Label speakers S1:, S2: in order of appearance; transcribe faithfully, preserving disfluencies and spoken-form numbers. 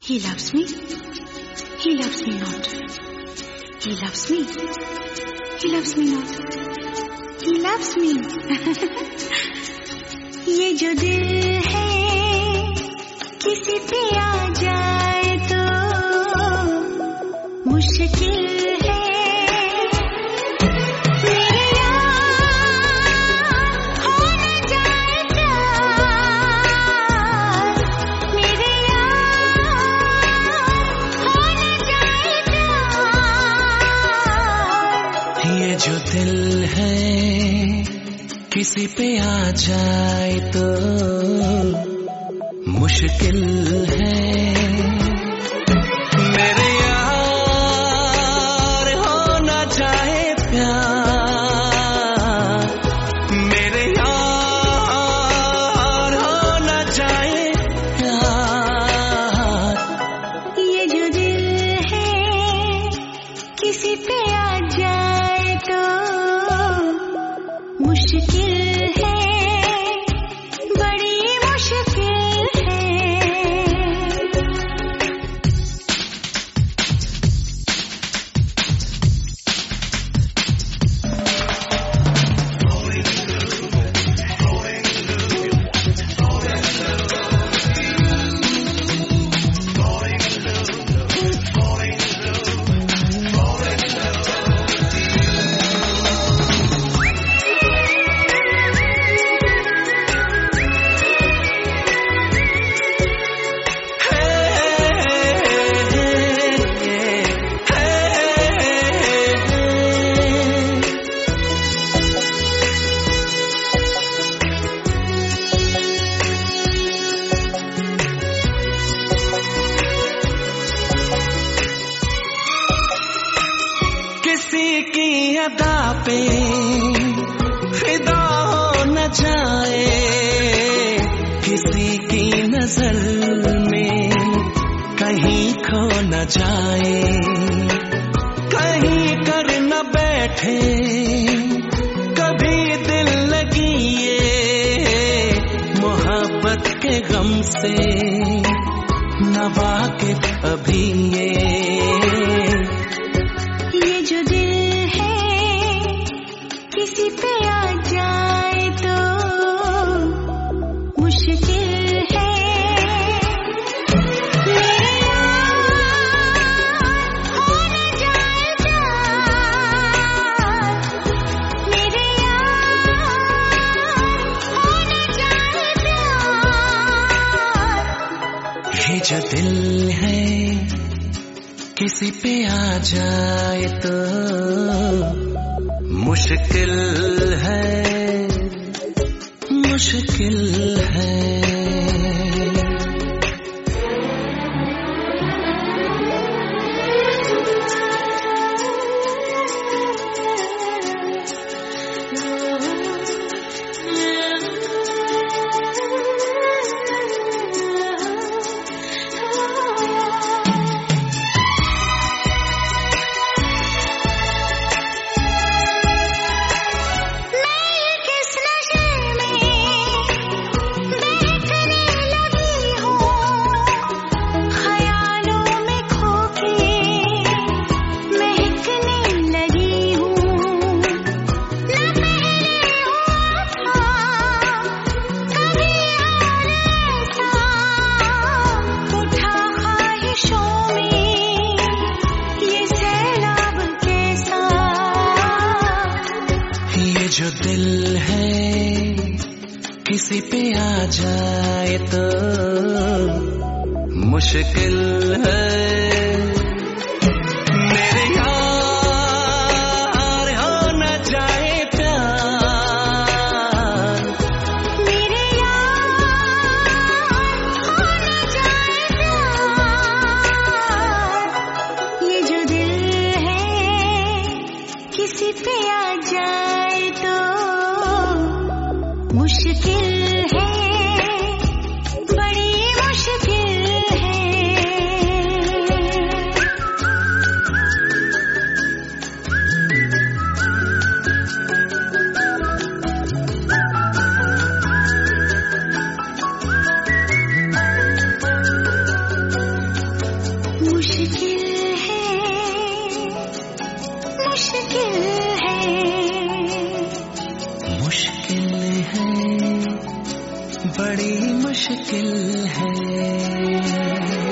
S1: He loves me. He loves me not. He loves me. He loves me not. He loves me. ये जो दिल है किसी पे आ जाए तो मुश्किल है। मेरे यार हो न जाए प्यार, मेरे यार हो न जाए प्यार।
S2: ये जो दिल है किसी पे आ जाए तो मुश्किल है। मेरे यार हो ना जाए प्यार, मेरे यार हो ना जाए प्यार।
S1: ये जो दिल है किसी पे आ जाए तो मुश्किल है, बड़ी मुश्किल है।
S2: किसी की अदा पे फिदा हो न जाए, किसी की नजर में कहीं खो न जाए, कहीं कर न बैठे कभी दिल लगी ये मोहब्बत के गम से न वाकिफ अभी ये।
S1: ये जो दिल है किसी पे आ जाए तो मुश्किल है। मेरे यार हो न जाए प्यार, मेरे यार हो न जाए प्यार।
S2: ये जो दिल है किसी पे आ जाए तो मुश्किल है, मुश्किल है। जो दिल है किसी पे आ जाए तो मुश्किल है। मेरे यार हो न जाए प्यार,
S1: मेरे यार हो न जाए प्यार। ये जो दिल है किसी पे आ जाए तो मुश्किल है, बड़ी मुश्किल है।
S2: बड़ी मुश्किल है।